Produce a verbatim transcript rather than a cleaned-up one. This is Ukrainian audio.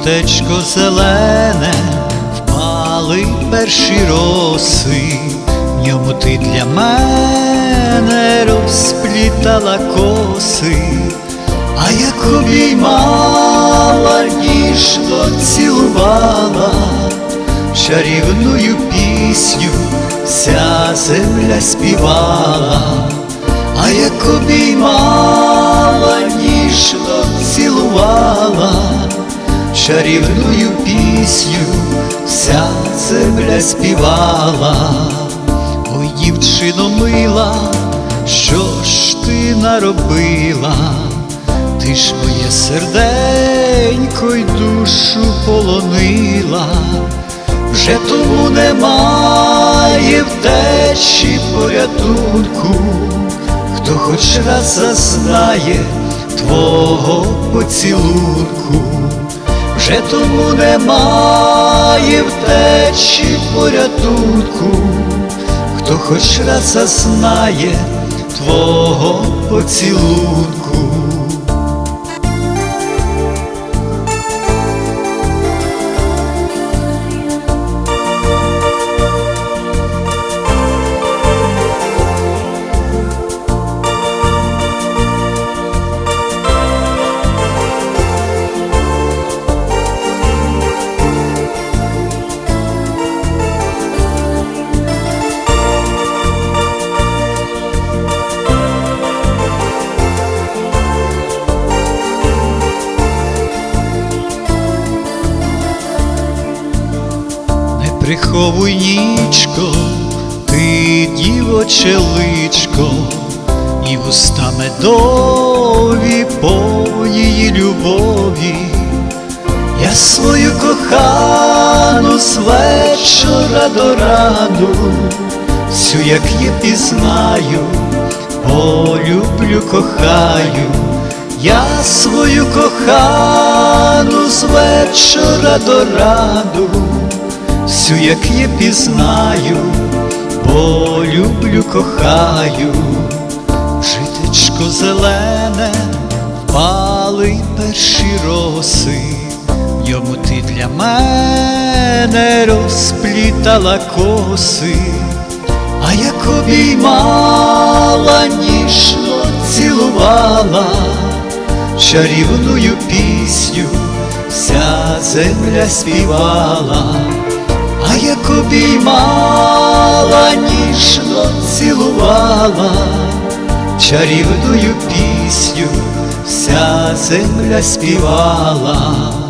листечко зелене, впали перші роси, в ньому ти для мене розплітала коси, а як обіймала, ніжно цілувала, чарівною пісню вся земля співала, а як обіймала, ніжно цілувала, чарівною пісню вся земля співала. Ой, дівчино мила, що ж ти наробила? Ти ж моє серденько й душу полонила. Вже тому немає втечі порятунку, хто хоч раз зазнає твого поцілунку. Вже тому немає втечі порятунку, хто хоч раз зазнає твого поцілунку. Приховуй, нічко, ти дівоче личко, і вуста медові повні любові. Я свою кохану з вечора до рану, всю, як є, пізнаю, полюблю, кохаю. Я свою кохану з вечора до рану, всю, як є, пізнаю, полюблю, кохаю. Житечко зелене, впали перші роси, в ньому ти для мене розплітала коси, а як обіймала, ніжно цілувала, чарівною пісню вся земля співала. А як обіймала, ніжно цілувала, чарівною пісню вся земля співала.